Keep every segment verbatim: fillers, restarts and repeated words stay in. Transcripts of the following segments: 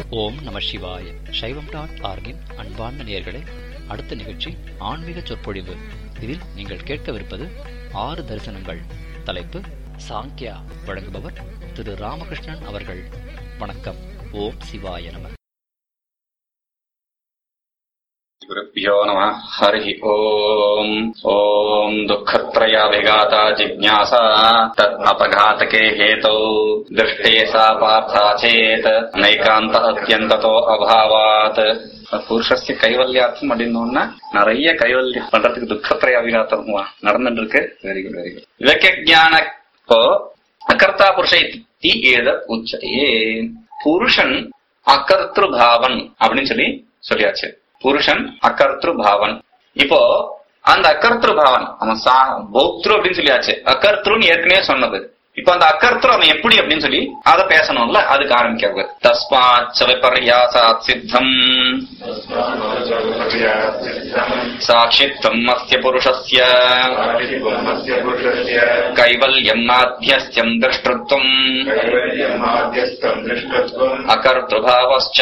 ஓம் நம சிவாய. சைவம் டாட் ஆர்கின் அன்பார்ந்த நேயர்களே, அடுத்த நிகழ்ச்சி ஆன்மீக சொற்பொழிவு. இதில் நீங்கள் கேட்கவிருப்பது ஆறு தரிசனங்கள். தலைப்பு சாங்கியா. வழங்குபவர் திரு ராமகிருஷ்ணன் அவர்கள். வணக்கம். ஓம் சிவாய நம. गुरुभ्यो नमः. हरिः ओम्. ओम् दुःखत्रयाभिघाता जिज्ञासा तदपघातके हेतौ दृष्टे सा पार्था चेत् नैकान्त अत्यन्ततो अभावात्. புருஷஸ்ய கைவல்யார்த்தம் அப்படின்னா நிறைய கைவல்யம் பண்றதுக்கு துக்கத்திரைய அபிகாத்தம் நடந்துட்டு இருக்கு. Very good very good. விவேக ஞான இப்போ அகர்த்தா புருஷ இத்தி ஏத உச்சையே. புருஷன் அகர்த்திரு பாவன் அப்படின்னு சொல்லி சொல்லியாச்சு. புருஷன் அகர்த்திரு பாவன். இப்போ அந்த அகர்த்திரு பாவன் அவன் போக்திரு அப்படின்னு சொல்லியாச்சு. அகர்த்திருன்னு ஏற்கனவே சொன்னது. இப்ப அந்த அகர்த்திரு அவன் எப்படி அப்படின்னு சொல்லி அதை பேசணும்ல, அதுக்கு ஆரம்பிக்கிறது. தஸ்மாத் விபர்யாசாத் சித்தம் சாட்சித்வம் அஸ்ய புருஷஸ்ய கைவல்யம் மாத்யஸ்யம் திருஷ்டத்வம் அகர்த்ருபாவஸ்ச.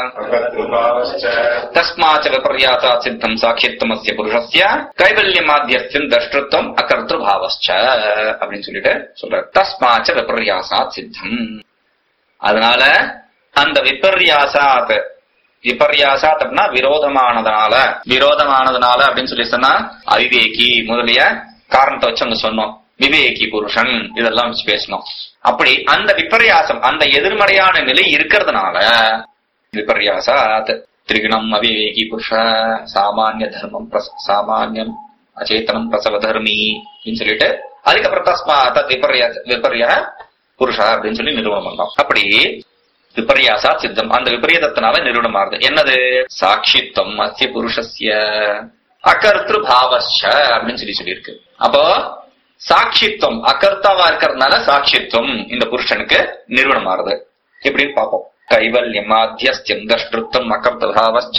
தஸ்மாத் விபர்யாசாத் சித்தம் சாட்சித்வம் அஸ்ய புருஷஸ்ய கைவல்யம் மாத்யஸ்யம் திருஷ்டத்வம் அகர்த்ருபாவஸ்ச அப்படின்னு சொல்லிட்டு சொல்றாரு. தஸ்மாச்ச விபர்யாசாத் சித்தம். அதனால அந்த விபர்யாசாத் விபர்யாசாத் அப்படின்னா விரோதமானதுனால விரோதமானதுனால அப்படின்னு சொல்லி சொன்னா அவிவேகி முதலிய காரணத்தை வச்சு அங்க சொன்னோம். விவேகி புருஷன் இதெல்லாம் வச்சு பேசணும். அப்படி அந்த விபர்யாசம் அந்த எதிர்மறையான நிலை இருக்கிறதுனால விபர்யாசாத் திரிகுணம் அவிவேகி புருஷ சாமானிய தர்மம் சாமானியம் அச்சேதனம் பிரசவ தர்மி அப்படின்னு சொல்லிட்டு அதுக்கப்புறம் தஸ்மா தத் விபர்யா விபர்ய புருஷா அப்படின்னு சொல்லி நிறுவனம் பண்ணலாம். அப்படி விபர்யாசா சித்தம் அந்த விபரீதத்தினால நிறுவனம் ஆகுது. என்னது? சாட்சித்வம் அஸ்ய புருஷஸ்ய அகர்த்திரு பாவஸ்ச அப்படின்னு சொல்லி சொல்லியிருக்கு. அப்போ சாட்சித்வம் அகர்த்தாவா இருக்கிறதுனால சாட்சித்வம் இந்த புருஷனுக்கு நிறுவனம் ஆகுது. எப்படின்னு பாப்போம். கைவல்யம் மாத்யஸ்யம் தஷ்டிருத்தம் அகர்த்த பாவஸ்ச.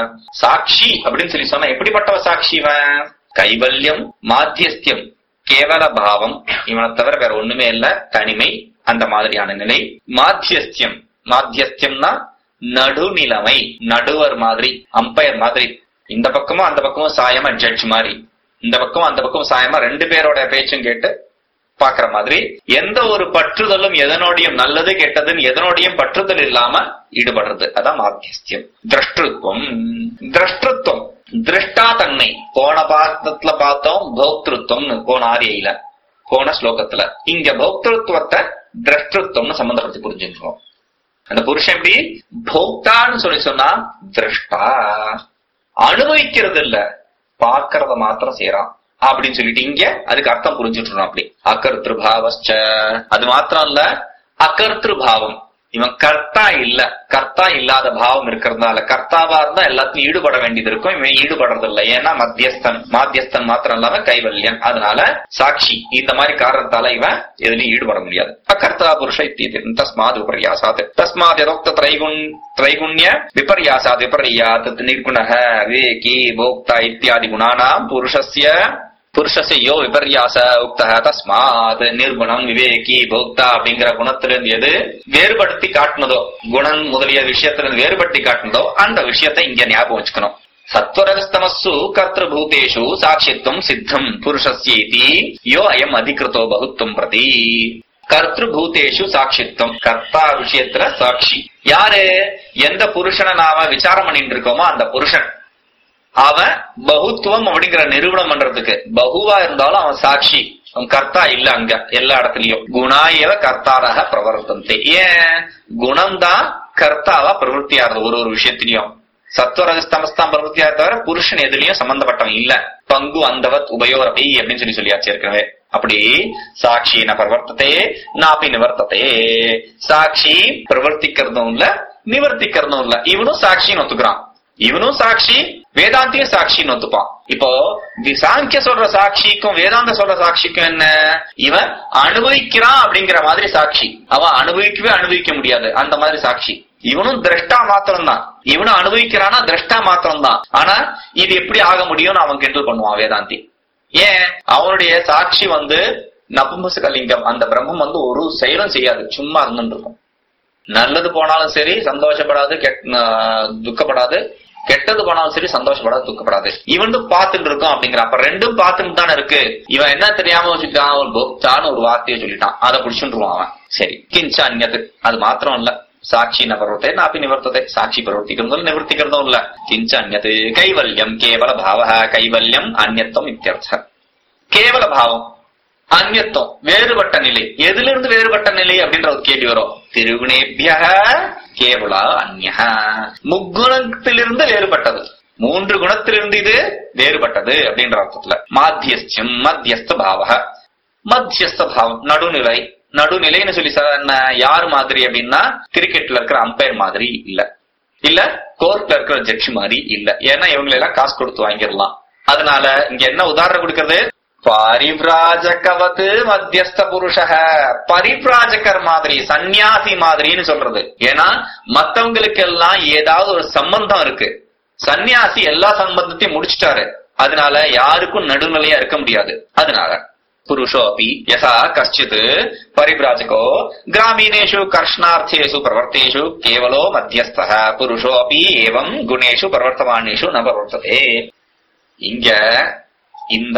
சாட்சி அப்படின்னு சொல்லி சொன்னா எப்படிப்பட்டவ சாட்சி? இவன் கைவல்யம் மாத்தியஸ்தியம் கேவல பாவம், இவனை தவிர வேற ஒண்ணுமே இல்ல, தனிமை, அந்த மாதிரியான நிலை. மாத்தியஸ்தியம் மாத்தியஸ்தியம்னா நடுநிலைமை, நடுவர் மாதிரி, அம்பையர் மாதிரி. இந்த பக்கமும் அந்த பக்கமும் சாயமா ஜட்ஜ் மாதிரி, இந்த பக்கம் அந்த பக்கம் சாயமா ரெண்டு பேரோட பேச்சும் கேட்டு பாக்குற மாதிரி. எந்த ஒரு பற்றுதலும் எதனோடையும் நல்லது கெட்டதுன்னு எதனோடையும் பற்றுதல் இல்லாம ஈடுபடுறது, அதான் மாத்தியஸ்தியம். திரஷ்டிருத்வம் திரஷ்டிருத்வம் திருஷ்டா தன்மை. போன பாகத்துல பார்த்தோம் பௌக்திருத்வம்னு, போன ஆரியையில போன ஸ்லோகத்துல. இங்க பௌக்திருத்துவத்தை திரஷ்டிருத்வம்னு சம்பந்தப்படுத்தி புரிஞ்சுக்கிறோம். அந்த புருஷன் எப்படி பௌக்தான்னு சொல்லி சொன்னா திரஷ்டா, அனுபவிக்கிறது இல்ல, பாக்கிறத மாத்திரம் செய்யறான் அப்படின்னு சொல்லிட்டு இங்க அதுக்கு அர்த்தம் புரிஞ்சுட்டு. அப்படி அகர்த்திரு பாவஸ்ச, அது மாத்திரம் இல்ல அகர்த்திரு பாவம். இவன் கர்த்தா இல்ல, கர்த்தா இல்லாத பாவம் இருக்கிறதுனால, கர்த்தாவா இருந்தா எல்லாத்தையும் ஈடுபட வேண்டியது இருக்கும், இவன் ஈடுபடுறது இல்லை. ஏன்னா மத்தியஸ்தன் மாத்தியஸ்தன் மாத்திரம் இல்லாம கைவல்யம், அதனால சாட்சி. இந்த மாதிரி காரணத்தால இவன் எதுலயும் ஈடுபட முடியாது. அகர்த்தா புருஷ தஸ்மாத் விபர்யாசாத். தஸ்மாத் யதோக்த திரைகுண் திரைகுண்ய விபர்யாசாத் விபர்யாத் நிர்குணஹ விவேகி போக்தா இத்தியாதி குணானாம் புருஷஸ்ய புருஷஸ்ய யோ விபர்யாச உக்தஹ தஸ்மாத். நிர்குணம் விவேகி போக்தா அப்படிங்கிற குணத்திலிருந்து எது வேறுபடுத்தி காட்டினதோ, குணம் முதலிய விஷயத்திலிருந்து வேறுபடுத்தி காட்டினதோ அந்த விஷயத்தை இங்க ஞாபகம் வச்சுக்கணும். சத்வரஸ்தமஸ்ஸு கர்த்திருபூதேஷு சாட்சித்வம் சித்தம் புருஷஸ்யேதி யோ அயம் அதிகிருதோ பகுத்வம் பிரதி. கர்த்திருபூதேஷு சாட்சித்வம், கர்த்தா விஷயத்துல சாட்சி யாரு? எந்த புருஷனை நாம விசாரம் பண்ணிட்டு இருக்கோமோ அந்த புருஷன். அவன் பகுத்துவம் அப்படிங்கிற நிறுவனம் பண்றதுக்கு பகுவா இருந்தாலும் அவன் சாட்சி, அவன் கர்த்தா இல்ல. அங்க எல்லா இடத்துலயும் குணாயவ கர்த்தாராக பிரவர்த்தந்தே. ஏன்? குணம்தான் கர்த்தாவா பிரவருத்தியாரு ஒரு ஒரு விஷயத்திலையும். சத்வரஜஸ்தமஸ்தான் பிரவருத்தியா தவிர புருஷன் எதுலயும் சம்பந்தப்பட்டவன் இல்ல. பங்கு அந்தவத் உபயோரபி அப்படின்னு சொல்லி சொல்லியாச்சு ஏற்கனவே. அப்படி சாட்சி ந பிரவர்த்ததே நாப்பி நிவர்த்ததே. சாட்சி பிரவர்த்திக்கிறதும் இல்ல நிவர்த்திக்கிறதும் இல்ல. இவனும் சாட்சின்னு ஒத்துக்கிறான், இவனும் சாட்சி, வேதாந்தியும் சாட்சின்னு ஒத்துப்பான். இப்போ சாங்கிய சொல்ற சாட்சிக்கும் வேதாந்த சொல்ற சாட்சிக்கும் என்ன? இவன் அனுபவிக்கிறான் அப்படிங்கிற மாதிரி சாட்சி, அவன் அனுபவிக்கவே அனுபவிக்க முடியாது அந்த மாதிரி சாட்சி. இவனும் திரஷ்டா மாத்திரம் தான், இவனும் அனுபவிக்கிறானா திரஷ்டா மாத்திரம் தான். ஆனா இது எப்படி ஆக முடியும்னு அவன் கிண்டல் பண்ணுவான் வேதாந்தி. ஏன்? அவனுடைய சாட்சி வந்து நபும்சகலிங்கம், அந்த பிரம்மம் வந்து ஒரு செயலும் செய்யாது, சும்மா இருந்துட்டு இருக்கும். நல்லது போனாலும் சரி சந்தோஷப்படாது, துக்கப்படாது. கெட்டது போனாலும் சரி சந்தோஷப்படாது, துக்கப்படாது. இவன் பார்த்துட்டு இருக்கும் அப்படிங்கிற. அப்ப ரெண்டும் பார்த்துட்டு தானே இருக்கு. இவன் என்ன தெரியாம வச்சுட்டான், ஒரு போக்தான்னு ஒரு வார்த்தையை சொல்லிட்டான், அதை பிடிச்சுருவான் அவன். சரி, கிஞ்ச அந்நியது அது மாத்திரம் இல்ல. சாட்சி ந பர்வத்தை நாப்பி நிவர்த்ததை. சாட்சி பிரவர்த்திக்கிறதும் நிவர்த்திக்கிறதும் இல்ல. கிஞ்ச அந்நியது கைவல்யம் கேவல பாவ. கைவல்யம் அந்நியத்துவம் இத்தியர்த்த. கேவல பாவம் அந்நியத்துவம் வேறுபட்ட நிலை. எதுல இருந்து வேறுபட்ட நிலை அப்படின்ற ஒரு கேள்வி வரும். திருகுணேபிய கேவலா அந்நிய. முக்குணத்திலிருந்து வேறுபட்டது, மூன்று குணத்திலிருந்து இது வேறுபட்டது அப்படின்ற அர்த்தத்துல. மாத்தியஸ்யம் மத்தியஸ்த பாவ. மத்தியஸ்த பாவம் நடுநிலை. நடுநிலைன்னு சொல்லி யார் மாதிரி அப்படின்னா கிரிக்கெட்ல இருக்கிற அம்பையர் மாதிரி இல்ல, இல்ல கோர்ட்ல இருக்கிற ஜட்ஜ் மாதிரி இல்ல. ஏன்னா இவங்களை எல்லாம் காசு கொடுத்து வாங்கிடலாம். அதனால இங்க என்ன உதாரணம் கொடுக்கறது, பரிவ்ராஜகவது மத்தியஸ்த புருஷ. பரிவ்ராஜகர் மாதிரி, சன்னியாசி மாதிரின்னு சொல்றது. ஏன்னா மத்தவங்களுக்கு எல்லாம் ஏதாவது ஒரு சம்பந்தம் இருக்கு, சன்னியாசி எல்லா சம்பந்தத்தையும் முடிச்சுட்டாரு. அதனால யாருக்கும் நடுநிலையா இருக்க முடியாது. அதனால புருஷோபி யசா கஷ்டித் பரிவ்ராஜகோ கிராமீணேஷு கர்ஷ்ணார்த்தேஷு பிரவர்த்தேஷு கேவலோ மத்தியஸ்தः புருஷோபி ஏவம் குணேஷு பிரவர்த்தமானேஷு ந பிரவர்த்ததே. இங்க இந்த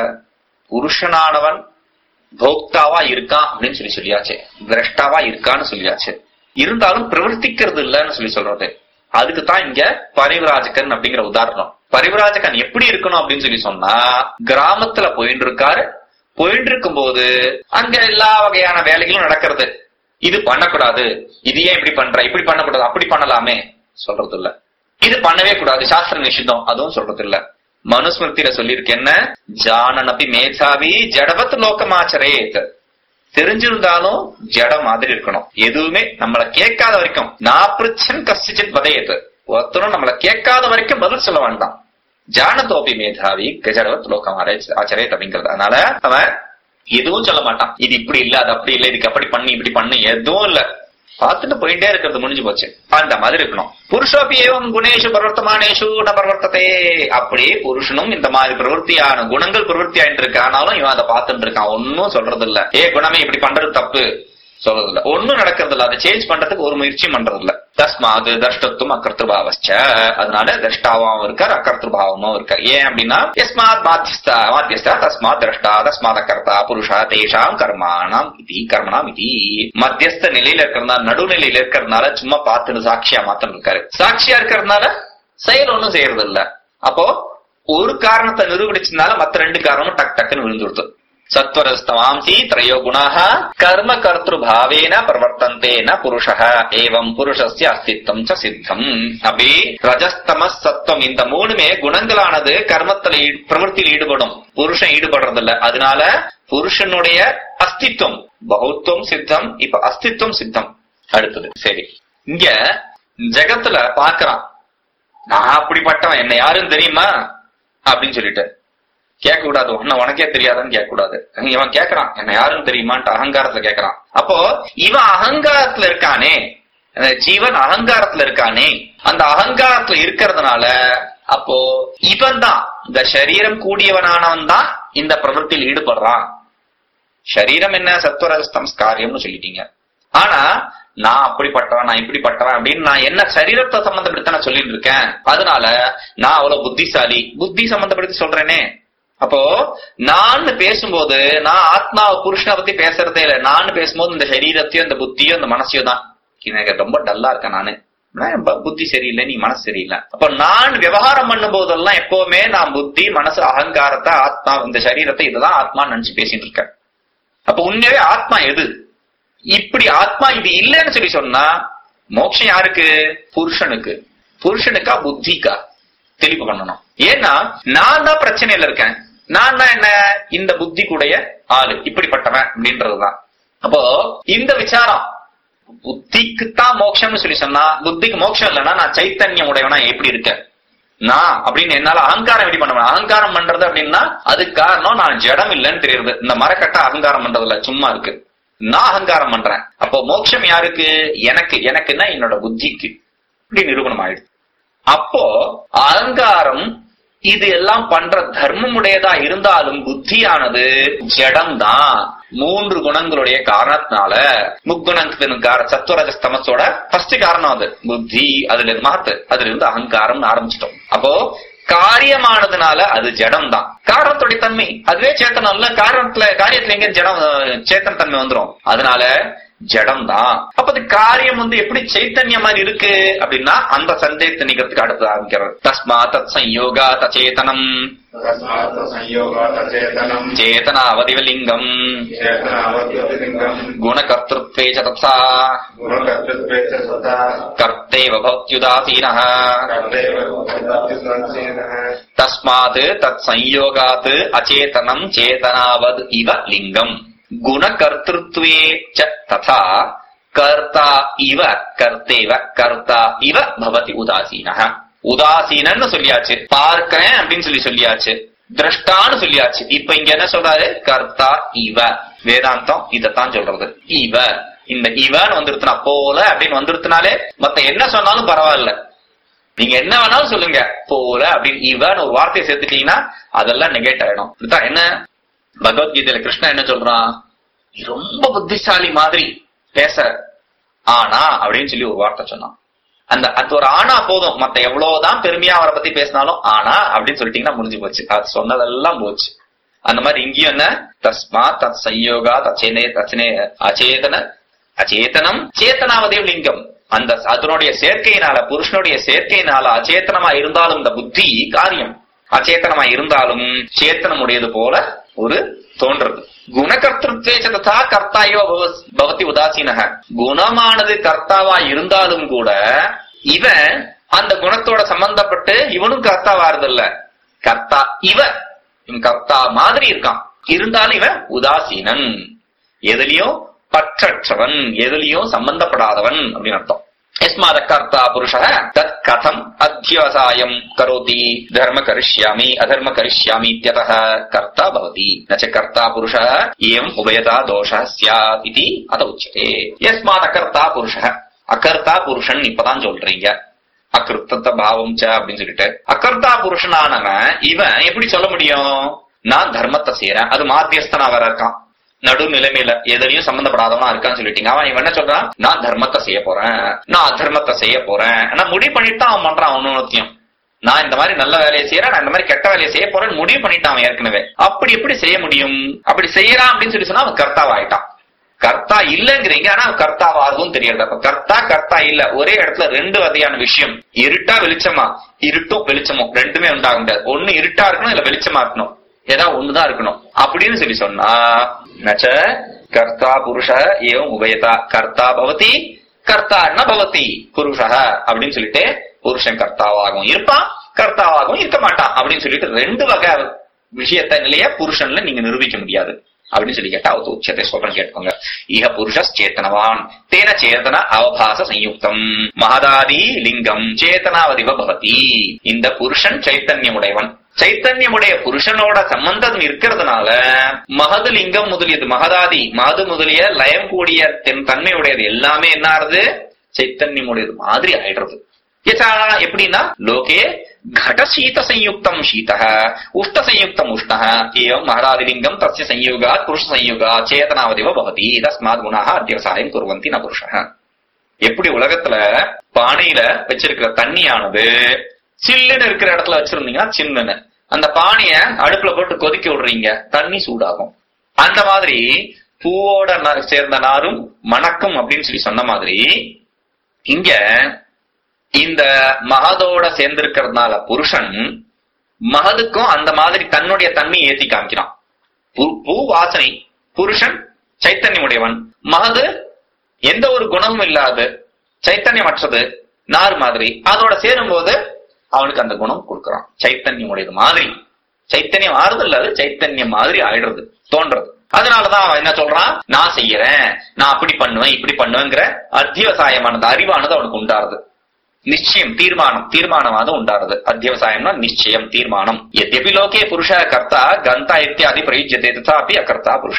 புருஷனானவன் போக்தாவா இருக்கான் அப்படின்னு சொல்லி சொல்லியாச்சு, திரஷ்டாவா இருக்கான்னு சொல்லியாச்சு. இருந்தாலும் பிரவர்த்திக்கிறது இல்லன்னு சொல்லி சொல்றது. அதுக்குதான் இங்க பரிவிராஜகன் அப்படிங்கிற உதாரணம். பரிவிராஜகன் எப்படி இருக்கணும் அப்படின்னு சொல்லி சொன்னா, கிராமத்துல போயிட்டு இருக்காரு. போயிட்டு இருக்கும் போது அங்க எல்லா வகையான வேலைகளும் நடக்கிறது. இது பண்ணக்கூடாது, இது ஏன் இப்படி பண்ற, இப்படி பண்ணக்கூடாது, அப்படி பண்ணலாமே சொல்றது இல்ல. இது பண்ணவே கூடாது, சாஸ்திர நிஷிதம், அதுவும் சொல்றது இல்ல. மனுஸ்மிருதியில சொல்லியிருக்கு என்ன, ஜானனபி மேதாவி ஜடவத் லோகமாச்சரேத். தெரிஞ்சிருந்தாலும் ஜட மாதிரி இருக்கணும். எதுவுமே நம்மளை கேட்காத வரைக்கும் நாப்ரிச்சன் கஷ்டிச்சித் வதையது. ஒருத்தரும் நம்மளை கேட்காத வரைக்கும் பதில் சொல்ல வேண்டாம். ஜானதோபி மேதாவி ஜடவத் லோகம் ஆச்சரேத் அப்படிங்கிறது. அதனால அவன் எதுவும் சொல்ல மாட்டான். இது இப்படி இல்ல, அது அப்படி இல்ல, இதுக்கு அப்படி பண்ணி இப்படி பண்ணு, எதுவும் இல்ல, பார்த்துட்டு போயிட்டே இருக்கிறது, முடிஞ்சு போச்சு. அந்த மாதிரி இருக்கணும். புருஷோபி ஏவம் குணேஷு பிரவர்த்தமானேஷு ந பிரவர்த்ததே. அப்படி புருஷனும் இந்த மாதிரி பிரவருத்தியான குணங்கள் பிரவருத்தி ஆயிட்டு இருக்கு. ஆனாலும் இவன் அதை பார்த்துட்டு இருக்கான், ஒன்னும் சொல்றது இல்ல. ஏ குணமே இப்படி பண்றது தப்பு சொல்றது இல்ல, ஒன்னும் நடக்கிறது இல்ல. அதை சேஞ்ச் பண்றதுக்கு ஒரு முயற்சியும் பண்றது இல்ல. தஸ்மாது தர்ஷ்டத்துவம் அகர்த்திருபாவச்ச. அதனால தர்ஷ்டாவும் இருக்கார், அகர்த்திருபாவமும் இருக்கார். ஏன் அப்படின்னா யஸ்மாத் மாத்தியஸ்தா மாத்தியஸ்தா தஸ்மாத் திரஷ்டா தஸ்மாத் அகர்த்தா புருஷா தேஷாம் கர்மாணாம் இதி கர்மணாம் இதி. மத்தியஸ்த நிலையில இருக்கிறதுனால, நடுநிலையில இருக்கிறதுனால சும்மா பார்த்துன்னு சாட்சியா மாத்திரம் இருக்காரு. சாட்சியா இருக்கிறதுனால செயல் ஒன்னும் செய்யறது இல்ல. அப்போ ஒரு காரணத்தை நிரூபிச்சதுனால மத்த ரெண்டு காரணமும் டக் டக்குன்னு விழுந்துடுது. சத்வரஸ்தவாம்சி த்ரயோ குணாஹ கர்ம கர்த்ருபாவேன பிரவர்த்தந்தே ந புருஷஹ ஏவம் புருஷஸ்ய அஸ்தித்வம் ச சித்தம். அப்படி ரஜஸ்தமஸ் சத்வம் இந்த மூணுமே குணங்களானது கர்மத்துல பிரவர்த்தியில் ஈடுபடும், புருஷன் ஈடுபடுறது இல்ல. அதனால புருஷனுடைய அஸ்தித்வம் பௌத்தம் சித்தம். இப்ப அஸ்தித்வம் சித்தம். அடுத்தது சரி, இங்க ஜெகத்துல பாக்குறான், நான் அப்படிப்பட்டவன், என்ன யாருன்னு தெரியுமா அப்படின்னு சொல்லிட்டு கேட்க கூடாது. உன்ன உனக்கே தெரியாதான்னு கேட்க கூடாது. இவன் கேட்கறான், என்ன யாருன்னு தெரியுமான்ட்டு அகங்காரத்துல கேட்கறான். அப்போ இவன் அகங்காரத்துல இருக்கானே, ஜீவன் அகங்காரத்துல இருக்கானே, அந்த அகங்காரத்துல இருக்கிறதுனால அப்போ இவன் தான், இந்த சரீரம் கூடியவனானவன் தான் இந்த பிரவൃத்தியில் ஈடுபடுறான். சரீரம் என்ன சத்வரஸ்தம்ஸ்காரியம்னு சொல்லிட்டீங்க. ஆனா நான் அப்படிப்பட்டவன், நான் இப்படிப்பட்டவன் அப்படின்னு நான் என்ன சரீரத்தை சம்பந்தப்படுத்த நான் சொல்லிட்டு இருக்கேன். அதனால நான் அவ்வளவு புத்திசாலி, புத்தி சம்பந்தப்படுத்தி சொல்றேனே. அப்போ நான் பேசும்போது நான் ஆத்மாவை புருஷனை பத்தி பேசுறதே இல்லை. நான் பேசும்போது இந்த சரீரத்தையும் இந்த புத்தியும் இந்த மனசையும் தான். எனக்கு ரொம்ப டல்லா இருக்கேன், நானு புத்தி சரியில்லை, நீ மனசு சரியில்லை. அப்ப நான் விவகாரம் பண்ணும் போதெல்லாம் எப்பவுமே நான் புத்தி மனசு அகங்காரத்தை ஆத்மா இந்த சரீரத்தை இதுதான் ஆத்மான்னு நினைச்சு பேசிட்டு இருக்கேன். அப்ப உண்மையாவே ஆத்மா எது? இப்படி ஆத்மா இது இல்லைன்னு சொல்லி சொன்னா மோட்சம் யாருக்கு? புருஷனுக்கு. புருஷனுக்கா புத்திக்கா தெளிவு பண்ணணும். ஏன்னா நான் தான் பிரச்சனையில இருக்கேன். நான் தான் என்ன, இந்த புத்தி கூடைய ஆளு, இப்படிப்பட்டவன் அப்படின்றதுதான். அப்போ இந்த விசாரம் புத்திக்குத்தான் மோட்சம்னு சொல்லி சொன்னா, புத்திக்கு மோட்சம் இல்லைன்னா நான் சைத்தன்யம் உடையவனா எப்படி இருக்கேன் நான் அப்படின்னு என்னால அகங்காரம் எப்படி பண்ணுவேன்? அகங்காரம் பண்றது அப்படின்னா அதுக்கு காரணம் நான் ஜடம் இல்லைன்னு தெரியுது. இந்த மரக்கட்டை அகங்காரம் பண்றதுல சும்மா இருக்கு, நான் அகங்காரம் பண்றேன். அப்போ மோட்சம் யாருக்கு? எனக்கு. எனக்குன்னா என்னோட புத்திக்கு. இப்படி நிரூபணம் ஆயிடுது. அப்போ அகங்காரம் இது எல்லாம் பண்ற தர்மம் உடையதா இருந்தாலும் புத்தியானது ஜடம்தான். மூன்று குணங்களுடைய காரணத்தினால முக்குணத்தின் சத்வரஜஸ்தமசோட ஃபர்ஸ்ட் காரணம் அது புத்தி. அதுல இருந்து மகத்து, அதுல இருந்து அகங்காரம் ஆரம்பிச்சிட்டோம். அப்போ காரியமானதுனால அது ஜடம் தான். காரணத்துடைய தன்மை அதுவே சேத்தனம் இல்ல. காரணத்துல காரியத்துல எங்க ஜடம் சேத்தன தன்மை வந்துரும். அதனால ஜடம் தான். அப்ப அது காரியம் வந்து எப்படி சைத்தன்யம் மாதிரி இருக்கு அப்படின்னா அந்த சந்தேகத்தை நீக்கிறதுக்கு அடுத்து ஆரம்பிக்கிறது. தஸ்மா தத் சம்யோகா தச்சேதனம் சேதனாவதிவலிங்கம் குணகர்த்தృత్వే చ தத்சா கர்த்தேவ பவத்யுதாசீனः தஸ்மாத் தத் சம்யோகாத் அச்சேதனம் சேதனாவத் இவ லிங்கம் குணகர்த்தృత్వే చ ததா கர்த்தா இவ கர்த்தேவ கர்த்தா இவ பவதி உதாசீனः. உதாசீனன்னு சொல்லியாச்சு, பார்க்கிறேன் அப்படின்னு சொல்லி சொல்லியாச்சு, திரஷ்டான்னு சொல்லியாச்சு. இப்ப இங்க என்ன சொல்றாரு? கர்த்தா இவ. வேதாந்தம் இதத்தான் சொல்றது. இவ இந்த இவன்னு வந்துருத்துனா போல அப்படின்னு வந்துருத்துனாலே மத்த என்ன சொன்னாலும் பரவாயில்ல, நீங்க என்ன வேணாலும் சொல்லுங்க, போல அப்படின்னு இவன்னு ஒரு வார்த்தையை சேர்த்துட்டீங்கன்னா அதெல்லாம் நெகேட் ஆயிடும். இதுதான் என்ன பகவத்கீதையில கிருஷ்ணன் என்ன சொல்றான்? ரொம்ப புத்திசாலி மாதிரி பேச ஆனா அப்படின்னு சொல்லி ஒரு வார்த்தை சொன்னான். அந்த அது ஒரு ஆனா போதும், மத்த எவ்வளவுதான் பெருமையா அவரை பத்தி பேசினாலும் ஆனா அப்படின்னு சொல்லிட்டீங்கன்னா முடிஞ்சு போச்சு, அது சொன்னதெல்லாம் போச்சு. அந்த மாதிரி இங்கேயும் என்ன? தஸ்மா தத் சம்யோகா தச்சேனே தச்சனே அச்சேதன அச்சேதனம் சேத்தனாவதே லிங்கம். அந்த அதனுடைய சேர்க்கையினால புருஷனுடைய சேர்க்கையினால அச்சேத்தனமா இருந்தாலும் இந்த புத்தி காரியம் அச்சேத்தனமா இருந்தாலும் சேத்தனம் உடையது போல ஒரு தோன்றது. குணகர்த்தృత్వే చ ததா கர்த்தா இவ பவதி உதாசீனः. குணமானது கர்த்தாவா இருந்தாலும் கூட இவன் அந்த குணத்தோட சம்பந்தப்பட்டு இவனும் கர்த்தாவாருதில்ல. கர்த்தா இவ இவன் கர்த்தா மாதிரி இருக்கான், இருந்தாலும் இவன் உதாசீனன், எதுலயும் பற்றற்றவன், எதுலயும் சம்பந்தப்படாதவன் அப்படின்னு அர்த்தம். यस्मात् कर्ता पुरुषः तत् कथम् अध्यवसायम् करोति धर्म करिष्यामि अधर्म करिष्यामि इत्यतः कर्ता भवति न च कर्ता पुरुषः एवम् उभयता दोषः स्यात् इति अत उच्यते. यस्मात् अकर्ता पुरुषः அகர்த்தா புருஷன் இப்பதான் சொல்றீங்க, அகிருத்த பாவம் ச அப்படின்னு சொல்லிட்டு அகர்த்தா புருஷனானவன் இவன் எப்படி சொல்ல முடியும்? நான் தர்மத்தை செய்யறேன், அது மாத்தியஸ்தனா வர இருக்கான், நடு நிலைமையில எதிலையும் சம்பந்தப்படாதவனா இருக்கான்னு சொல்லிட்டீங்க. அவன் இவன் என்ன சொல்றான்? நான் தர்மத்தை செய்ய போறேன், நான் அதர்மத்தை செய்ய போறேன். ஆனா முடிவு பண்ணிட்டு அவன் பண்றான் அவனுத்தையும். நான் இந்த மாதிரி நல்ல வேலையை செய்யறேன், நான் இந்த மாதிரி கெட்ட வேலையை செய்ய போறேன்னு முடிவு பண்ணிட்டான் அவன் ஏற்கனவே. அப்படி எப்படி செய்ய முடியும்? அப்படி செய்யறான் அப்படின்னு சொல்லி சொன்னா அவன் கர்த்தாவாயிட்டான். கர்த்தா இல்லங்கிறீங்க, ஆனா கர்த்தாவாகும் தெரியாது. அப்ப கர்த்தா கர்த்தா இல்ல, ஒரே இடத்துல ரெண்டு வகையான விஷயம். இருட்டா வெளிச்சமா, இருட்டும் வெளிச்சமும் ரெண்டுமே உண்டாக முடியாது. ஒண்ணு இருட்டா இருக்கணும், இல்ல வெளிச்சமா இருக்கணும், ஏதாவது ஒண்ணுதான் இருக்கணும் அப்படின்னு சொல்லி சொன்னா நச்ச கர்த்தா புருஷ ஏவம் உபயதா கர்த்தா பவதி கர்த்தான்னா பவதி புருஷ அப்படின்னு சொல்லிட்டு புருஷன் கர்த்தாவாகவும் இருப்பான், கர்த்தாவாகவும் இருக்க மாட்டான் அப்படின்னு சொல்லிட்டு ரெண்டு வகை விஷயத்த நிலைய புருஷன்ல நீங்க நிரூபிக்க முடியாது அப்படின்னு சொல்லி கேட்டா அவத்து உச்சத்தை சொல்றேன் கேட்டுக்கோங்க. இஹ புருஷ சேத்தனவான் தேன சேத்தன அவபாச சயுக்தம் மகதாதி லிங்கம் சேத்தனாவதிவ பவதி. இந்த புருஷன் சைத்தன்யமுடையவன், சைத்தன்யமுடைய புருஷனோட சம்பந்தம் இருக்கிறதுனால மகது லிங்கம் முதலியது மகதாதி மகது முதலிய லயம் கூடிய தன்மையுடையது எல்லாமே என்ன ஆறுது? சைத்தன்யமுடையது மாதிரி ஆயிடுறது. எப்படின்னா லோகே घटशीत संयुक्तम शीतः उष्ण संयुक्तम उष्णः एवं महदादिलिंगम तस्य संयोगात् पुरुष संयोगात् चेतनावदिव भवति तस्मात् गुणाः अध्यवसायं कुर्वन्ति न पुरुषः. எப்படி உலகத்துல பானையில வச்சிருக்கிற தண்ணியானது சில்லுன்னு இருக்கிற இடத்துல வச்சிருந்தீங்கன்னா சில்லுன்னு, அந்த பானைய அடுப்புல போட்டு கொதிக்க விடுறீங்க, தண்ணி சூடாகும். அந்த மாதிரி பூவோட சேர்ந்த நாரும் மணக்கும் அப்படின்னு சொல்லி சொன்ன மாதிரி இங்க இந்த மகதோட சேர்ந்திருக்கிறதுனால புருஷன் மகதுக்கும் அந்த மாதிரி தன்னுடைய தன்மையை ஏத்தி காமிக்கிறான். பூ வாசனை, புருஷன் சைத்தன்யமுடையவன், மகது எந்த ஒரு குணமும் இல்லாது சைத்தன்யமற்றது நார் மாதிரி, அதோட சேரும் போது அவனுக்கு அந்த குணம் கொடுக்கறான். சைத்தன்யமுடையது மாதிரி, சைத்தன்யம் ஆறுது இல்லாது சைத்தன்யம் மாதிரி ஆயிடுறது தோன்றது. அதனாலதான் அவன் என்ன சொல்றான்? நான் செய்யறேன், நான் அப்படி பண்ணுவேன் இப்படி பண்ணுவேங்கிற அத்தியவசாயமானது அறிவானது அவனுக்கு உண்டாருது. நிச்சயம் தீர்மானம் தீர்மானமானது உண்டாருது. அத்தியவசாயம்னா நிச்சயம் தீர்மானம். எத்யபி லோகே புருஷ கர்த்தா கந்தா இத்தியாதி பிரயுஜ்யதே ததாபி அகர்த்தா புருஷ.